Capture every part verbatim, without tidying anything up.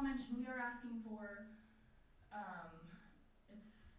Paul mentioned, we are asking for, um, it's,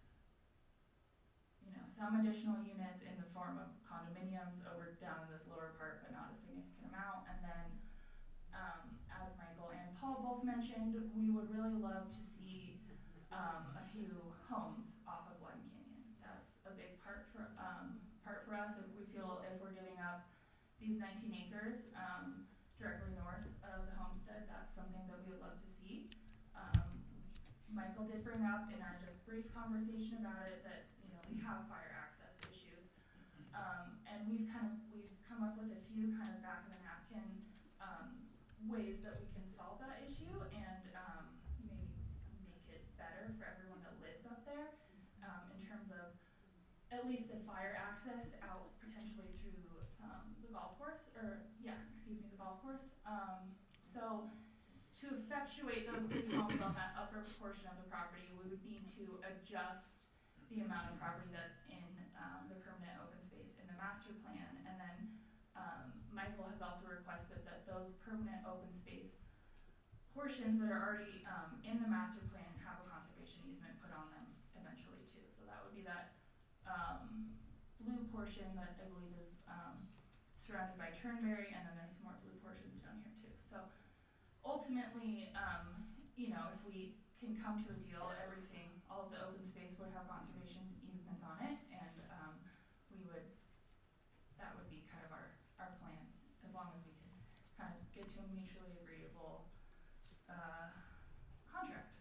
you know, some additional units in the form of condominiums over down in this lower part, but not a significant amount. And then, um, as Michael and Paul both mentioned, we would really love to see um, a few homes off of Lime Canyon. That's a big part for um, part for us. If we feel if we're giving up these nineteen acres um, directly north of the homestead, that's something that we would love to see. Um, Michael did bring up in our just brief conversation about it that, you know, we have fire access issues, um, and we've kind of we've come up with a few kind of back of the napkin um, ways that we can solve that issue and um, maybe make it better for everyone that lives up there, um, in terms of at least the fire access out potentially through um, the golf course, or yeah, excuse me, the golf course. Um, so to effectuate those three homes on that upper portion of the property, we would need to adjust the amount of property that's in um, the permanent open space in the master plan. And then um, Michael has also requested that those permanent open space portions that are already um, in the master plan have a conservation easement put on them eventually too. So that would be that um, blue portion that I believe is um, surrounded by Turnberry, and then there's some more blue portions down here too. So ultimately, um, you know, if we can come to a deal, everything, all of the open space would have conservation easements on it, and um, we would, that would be kind of our, our plan, as long as we can kind of get to a mutually agreeable uh, contract.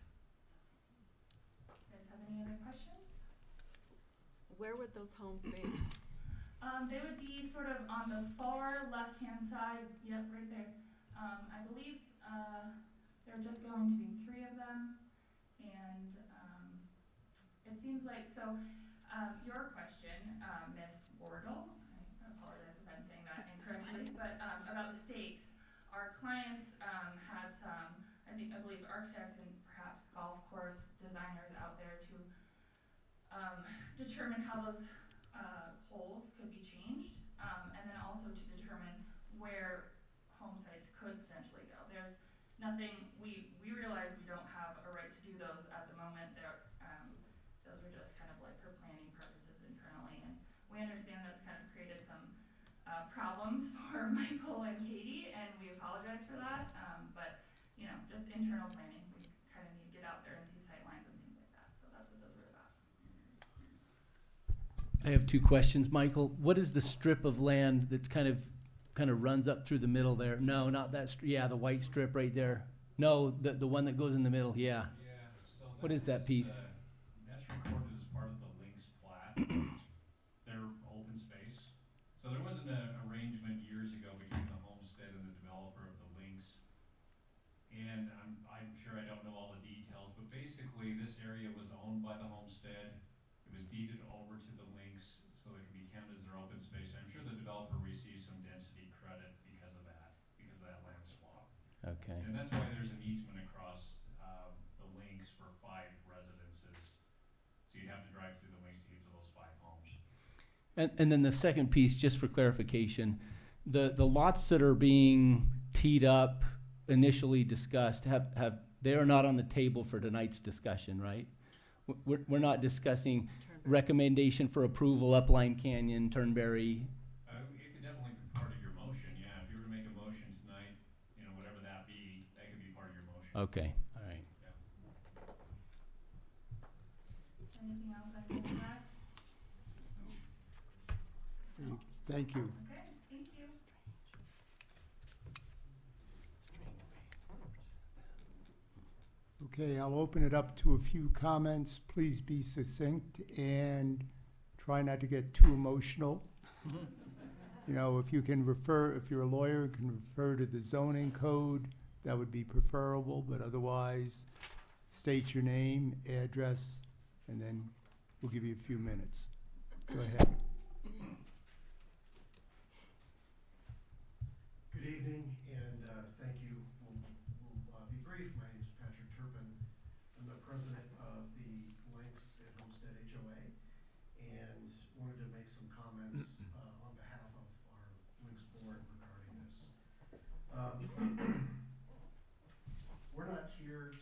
You guys have any other questions? Where would those homes be? Um, they would be sort of on the far left-hand side. Yep, right there. Um, I believe uh, there are just going to be three of them, and um, it seems like, so um, your question, uh, Miss Wardle, I apologize if I'm saying that incorrectly, but um, about the stakes, our clients um, had some, I think, I believe architects and perhaps golf course designers out there to um, determine how those uh, holes could be changed, um, and then also to determine where home sites could potentially go. There's nothing, we, we realize we don't have a right to do those at the moment. There, um, those are just kind of like for planning purposes internally, and we understand that's kind of created some uh, problems for Michael and Katie, and we apologize for that, um, but you know, just internal planning, we kind of need to get out there and see sight lines and things like that, so that's what those are about. I have two questions, Michael. What is the strip of land that's kind of kind of runs up through the middle there? No, not that strip. Yeah, the white strip right there. No, the the one that goes in the middle. Yeah. Yeah. So that what is that piece? Uh, that's recorded as part of the Lynx plat. It's their open space. So there wasn't an arrangement years ago between the homestead and the developer of the Lynx. And I'm I'm sure I don't know all the details, but basically this area was owned by the homestead. It was deeded over to the Lynx, so it can be counted as their open space. I'm sure the developer received some density credit because of that, because of that land swap. Okay. And that's why there's an easement across uh, the Lynx for five residences. So you'd have to drive through the Lynx to get to those five homes. And and then the second piece, just for clarification, the the lots that are being teed up, initially discussed, have have they are not on the table for tonight's discussion, right? We're we're not discussing Turnberry. recommendation for approval up Lime Canyon, Turnberry. Uh, it could definitely be part of your motion, yeah. If you were to make a motion tonight, you know, whatever that be, that could be part of your motion. Okay, all right. Yeah. Anything else I can address? Thank you. Okay, thank you. Okay, I'll open it up to a few comments. Please be succinct and try not to get too emotional. You know, if you can refer, if you're a lawyer, you can refer to the zoning code, that would be preferable, but otherwise, state your name, address, and then we'll give you a few minutes. Go ahead. Good evening, and uh, thank you. We'll, we'll uh, be brief. My name is Patrick Turpin. I'm the president of the Lynx at Homestead H O A, and wanted to make some comments uh, on behalf of our Lynx board regarding this. Um, we're not here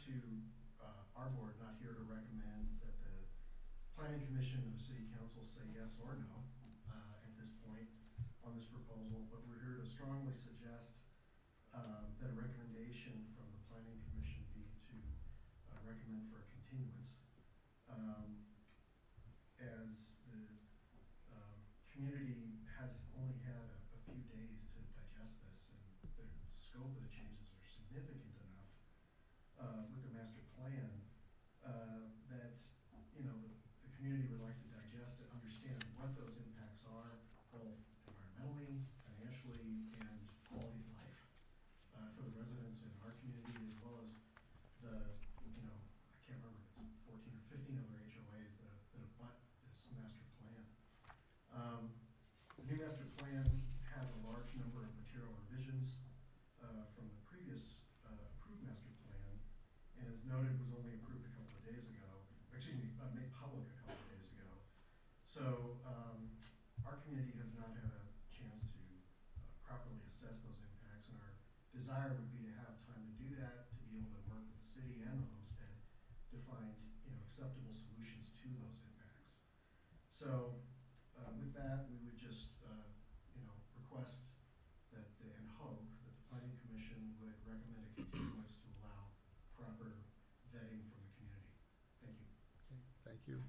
planning commission or the city council say yes or no, uh, at this point on this proposal, but we're here to strongly suggest, um, that a recommendation from the planning commission be to, uh, recommend for a continuance. Um, as the, um, community has only had a, a few days to digest this, and the scope of the changes are significant enough, uh, with the master plan, uh, that, you know, the, the community would like to digest it, understand what those impacts are, both environmentally, financially, and quality of life, uh, for the residents in our community, as well as the, you know, I can't remember, if it's fourteen or fifteen other H O As that, that abut this master plan. Um, the new master plan has a large number of material revisions, uh, from the previous, uh, approved master plan, and as noted, was only approved a couple of days ago, excuse me, uh, made public a couple of days ago. So, um, our community has not had a chance to, uh, properly assess those impacts, and our desire would be to have time to do that, to be able to work with the city and the homestead to find, you know, acceptable solutions to those impacts. So, uh, with that, we would just, uh, you know, request that, the- and hope that the planning commission would recommend a continuance to allow proper vetting from the community. Thank you. Okay, thank you.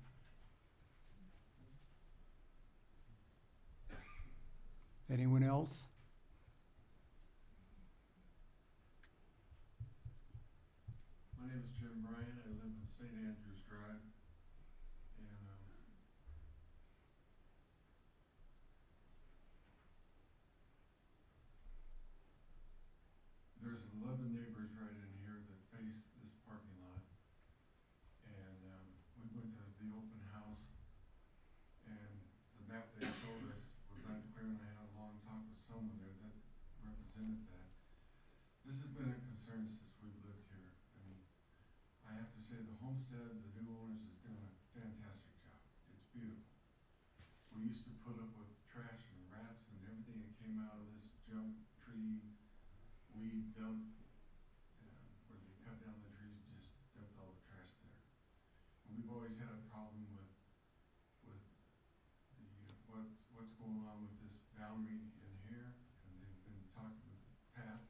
Anyone else? My name is Jim Bryan. I live in Saint Andrews Drive. And um, there's eleven neighbors right in here that face this parking lot. And um, we went to the open house, and the map they showed us was unclear, and I had a long talk with someone there that represented that. This has been a concern since we've lived here. I mean, I have to say the homestead, the new owners is doing a fantastic job. It's beautiful. We used to put up with trash and rats and everything that came out of this junk tree weed dump, uh, where they cut down the trees and just dumped all the trash there. And we've always had a problem with, with the, uh, what's, what's going on with this boundary in here, and they've been talking with Pat.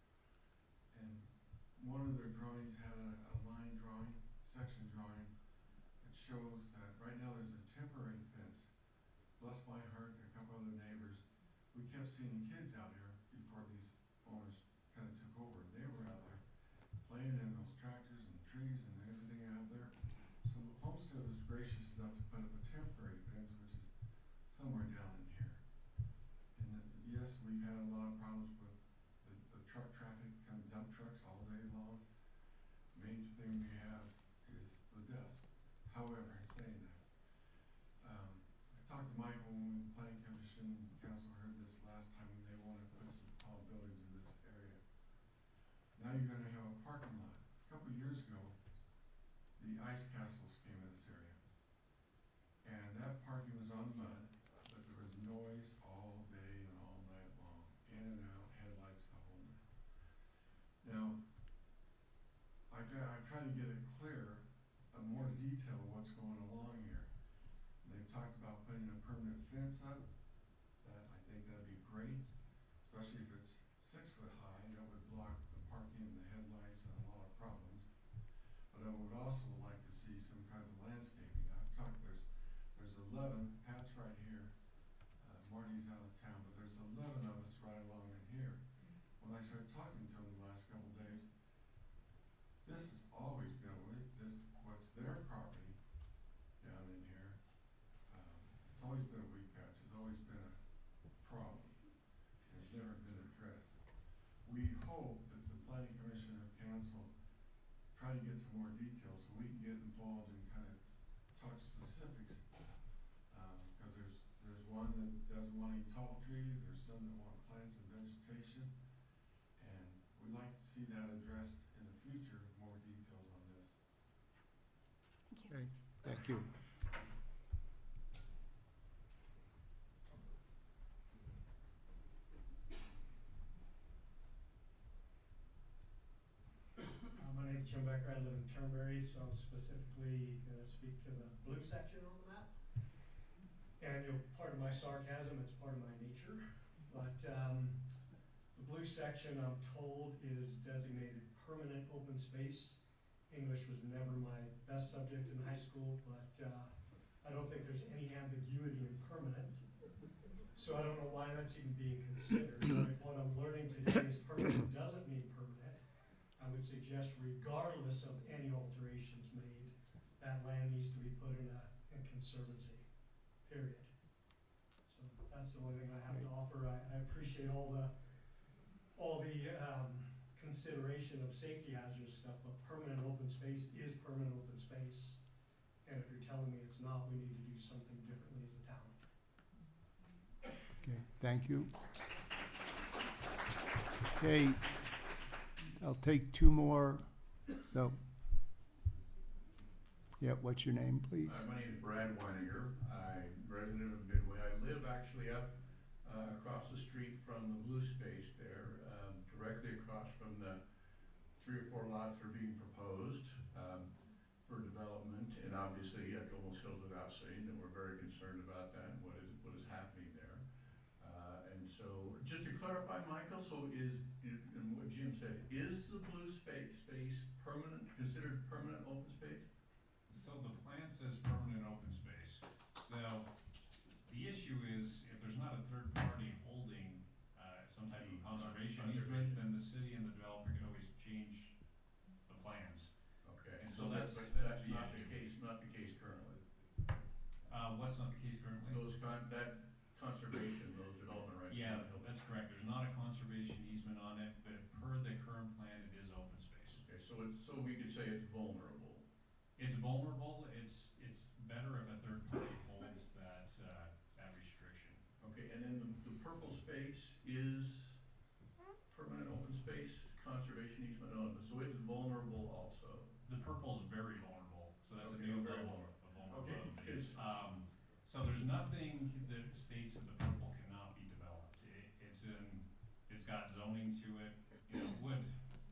And one of their drawings had a, a line drawing, section drawing, that shows that right now there's a temporary fence. Bless my heart and a couple other neighbors, we kept seeing kids out here before these owners kind of took over. They were out there playing in those tractors and trees and everything out there. So Homestead was gracious enough to put up a temporary fence, which is somewhere down in here. And then, yes, we've had a lot of problems with the, the truck traffic, kind of dump trucks all day long. Main thing we have is the dust. However, saying that, um, I talked to Michael when the planning commission and council heard this last time, when they wanted to put some tall buildings in this area. Now you're gonna have a parking lot. A couple of years ago, the ice castles came in this area. And that parking was on mud, but there was noise all day and all night long, in and out, headlights the whole night. Now, I try, I try to get it clear, uh, more detail of what's going along here. And they've talked about putting a permanent fence up. That, I think that'd be great, especially if it's six foot high. That would block the parking and the headlights and a lot of problems. But I would also like to see some kind of landscaping. I've talked, there's, there's eleven, Pat's right here, uh, Marty's out of town, but there's eleven of us right along in here. When I started talking to them the last couple of days, this has always been, a- this, what's their property down in here, um, it's always been a weed patch, it's always been a problem. It's never been addressed. We hope that the planning commission or council try to get some more details so we can get involved and kind of talk specifics. Um, cause there's, there's one that doesn't want any tall trees, there's some that want plants and vegetation. And we'd like to see that addressed in the future, more details on this. Okay, thank you. Uh, my name's Jim Becker, I live in Turnberry, so I'm specifically gonna speak to the blue section on the map. And you'll, part of my sarcasm, it's part of my nature, but, um, the blue section, I'm told, is designated permanent open space. English was never my best subject in high school, but, uh, I don't think there's any ambiguity in permanent. So I don't know why that's even being considered, but if what I'm learning today is permanent doesn't mean permanent, I would suggest regardless of any alterations made, that land needs to be put in a, a conservancy, period. So that's the only thing I have to offer. I, I appreciate all the, all the, um, consideration of safety hazards stuff, but permanent open space is permanent open space. And if you're telling me it's not, we need to do something differently as a town. Okay, thank you. Okay, I'll take two more, so. Yeah, what's your name, please? Uh, my name is Brad Weininger. I'm resident of Midway. I live actually up uh, across the street from the blue space there, um, directly across from the three or four lots that are being proposed um, for development. And obviously, it almost goes without saying that we're very concerned about that and what is what is happening there. Uh, and so, just to clarify, Michael, so is, is and what Jim said, is the blue space space permanent, considered permanent open space? So the plan says permanent open space. Now, the issue is, if there's not a third party holding, uh, some type of conservation easement, then the city and the developer can always change the plans. Okay, And so so that's, that's- that's that's the not the issue. case, not the case currently. Uh, what's not the case currently? Those con, that conservation, those development rights. Yeah, that's correct. There's not a conservation easement on it, but per the current plan, it is open space. Okay, so it's, so we could say it's vulnerable. It's vulnerable, it's, it's better if a third party holds that, uh, that restriction. Okay, and then the, the purple space is permanent open space, conservation easement on, so it's vulnerable also. The purple's very vulnerable, so that's a Okay, new very level of Okay, vulnerability. it's, Um, so there's nothing that states that the purple cannot be developed. It, it's in, it's got zoning to it, you know, it would,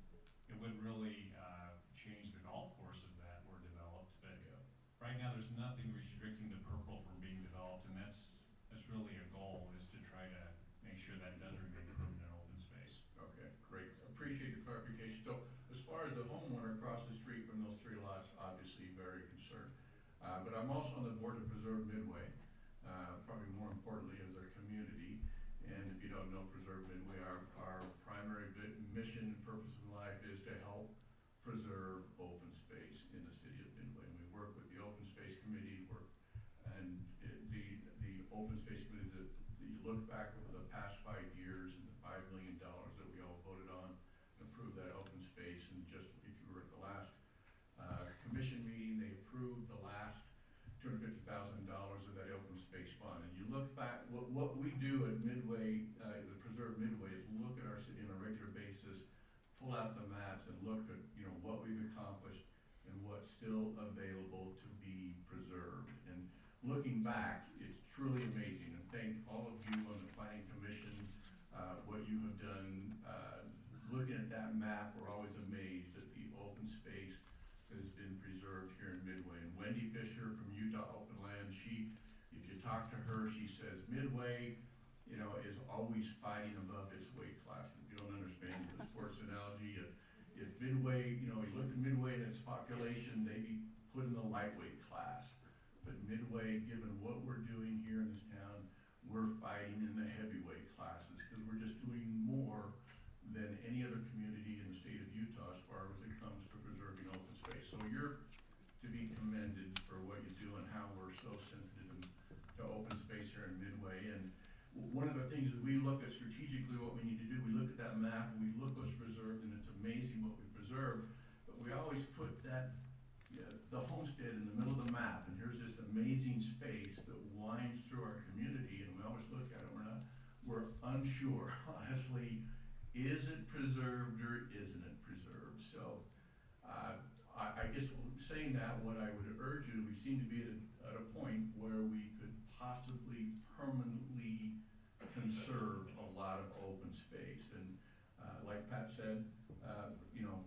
it would really, uh, change the golf course if that were developed, but yeah, right now, there's nothing restricting the purple from being developed, and that's, that's really a goal, is to try to make sure that does remain permanent open space. okay, great, appreciate the clarification. So as far as the homeowner across the street from those three lots, obviously very concerned. Uh, but I'm also on the board to preserve Midway, uh, probably more importantly as a community. And if you don't know Preserve Midway, our, our primary vi- mission and purpose in life is to help preserve open space in the city of Midway. And we work with the Open Space Committee, work, and it, the, the Open Space Committee, that you look back over the past five years and the five million dollars that we all voted on to improve that open space. And just, if you were at the last, uh, commission meeting, they approved the last two hundred fifty thousand dollars of that open space fund. And you look back, what, what we do at Midway, uh, the Preserve Midway, is look at our city on a regular basis, pull out the maps and look at, you know, what we've accomplished and what's still available to be preserved. And looking back, it's truly amazing. And thank all of you on the planning commission, uh, what you have done. Uh, looking at that map, we're always amazed at the open space that has been preserved here in Midway. And Wendy Fisher from Utah Open Land, she, if you talk to her, she says Midway, you know, is always fighting above its weight class. If you don't understand the sports analogy, if, if Midway, you know, you look at Midway and its population, they'd be put in the lightweight class. But Midway, given what we're doing here in this town, we're fighting in the heavyweight classes because we're just doing more than any other community in the state of Utah as far as it comes to preserving open space. So you're to be commended for what you do and how we're so sensitive to open space here in Midway. And one of the things is we look at strategically what we need to do. We look at that map and we look what's preserved, and it's amazing what we preserved. But we always put that, yeah, the homestead in the middle of the map, and here's this amazing space that winds through our community, and we always look at it. We're not, we're unsure, honestly. Is it preserved or isn't it preserved? So, uh, I, I guess saying that, what I would urge you, we seem to be at a, at a point where we could possibly permanently conserve a lot of open space. And uh, like Pat said, uh, you know,